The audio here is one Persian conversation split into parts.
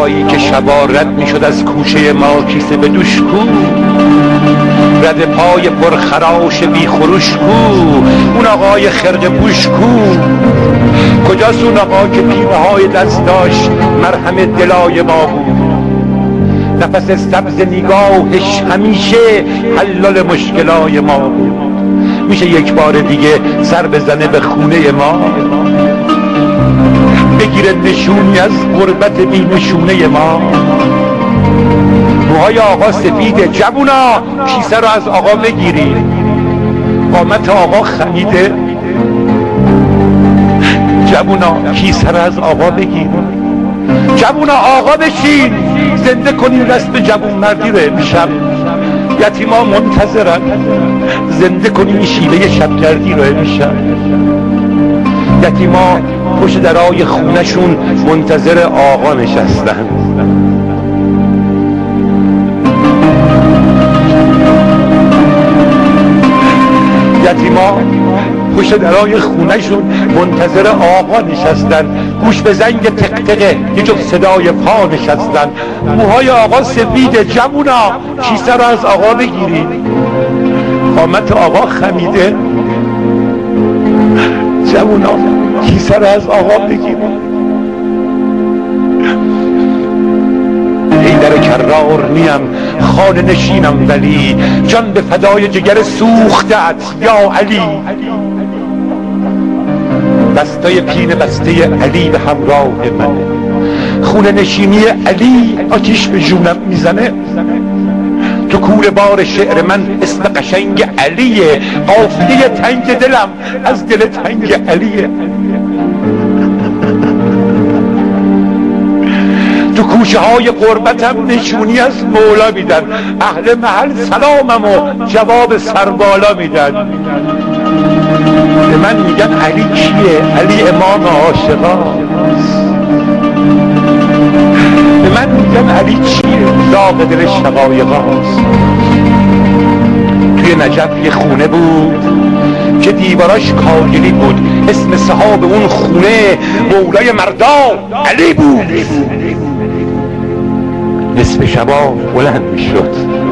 آقایی که شبا رد میشد از کوچه ما کیسه به دوش کو؟ رد پای پرخراش بی خروش کو؟ اون آقای خرقه پوش کو؟ کجاست اون آقا که پینه های دست داشت مرهم دلای ما بود؟ نفس سبز نگاهش همیشه حلال مشکلای ما بود. میشه یک بار دیگه سر بزنه به خونه ما، بگیره نشونی از غربت بی نشونه ما؟ موهای آقا سفیده، جوونا کیسه رو از آقا بگیرید. قامت آقا خمیده، جوونا کیسه رو از آقا بگیرید. جوونا آقا بشین، زنده کنین رسم جوون مردی رو امشب. یتیما منتظرن، زنده کنین شیوه شبگردی رو امشب. یتیما پشت درای خونشون منتظر آقا نشستن. یتیما پشت درای خونشون منتظر آقا نشستن. گوش به زنگ تقتقه یه جفت صدای پا نشستن. موهای آقا سفیده، جوونا کیسه رو از آقا بگیرید. قامت آقا خمیده، جوونا کیسه رو از آقا بگیرید. حیدر کرار نیم، خانه نشینم ولی جان به فدای جگر سوختت یا علی. دستای پینه بسته علی به همراه منه، خونه نشینی علی آتیش به جونم میزنه. تو کوره بار شعر من اسم قشنگ علیه، قافیه تنگ دلم از دل تنگ علیه. تو کوچه های قربتم نشونی از مولا میدن، اهل محل سلامم و جواب سربالا میدن. به من میگن علی کیه؟ علی امام عاشقاست. به من میگن علی چیه؟ داغ دل شقایقاست. توی نجف یه خونه بود که دیواراش کاگلی بود، اسم صاحب اون خونه مولای مردا علی بود. نصف شبا بلند میشد،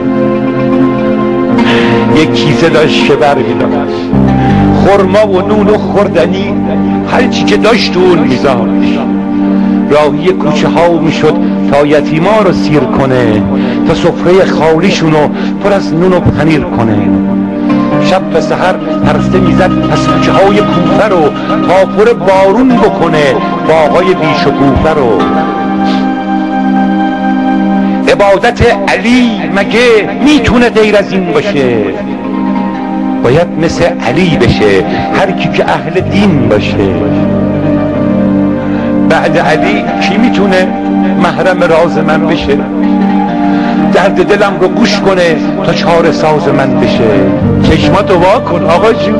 یک کیسه داشت که برمی‌داشت خرما و نون و خوردنی، هر چی که داشت اون میذاشت. راهی کوچه ها میشد تا یتیما رو سیر کنه، تا سفره خالیشونو پر از نون و پنیر کنه. شب و سحر پرسته میزد از کوچه های کوفه رو تا پر بارون بکنه باغای بیشکوفه رو. عبادت علی مگه میتونه غیر از این باشه؟ باید مثل علی بشه هر کی که اهل دین باشه. بعد علی کی میتونه محرم راز من بشه؟ درد دلم رو گوش کنه تا چاره ساز من بشه. چشماتو وا کن آقا جون،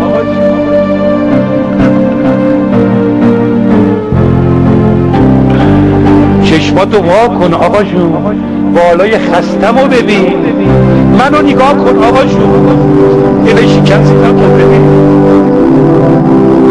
چشماتو وا کن آقا جون، بالای خستمو ببین. منو نگاه کن آقا جون، دل شکستمو ببین.